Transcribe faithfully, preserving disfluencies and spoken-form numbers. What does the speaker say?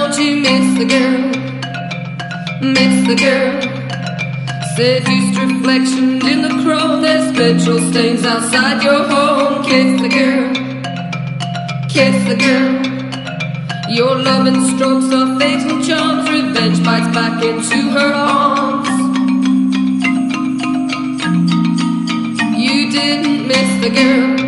Don't you miss the girl? Miss the girl. Seduced reflections in the chrome. There's petrol stains outside your home. Kiss the girl. Kiss the girl. Your loving strokes are fatal charms. Revenge bites back into her arms. You didn't miss the girl.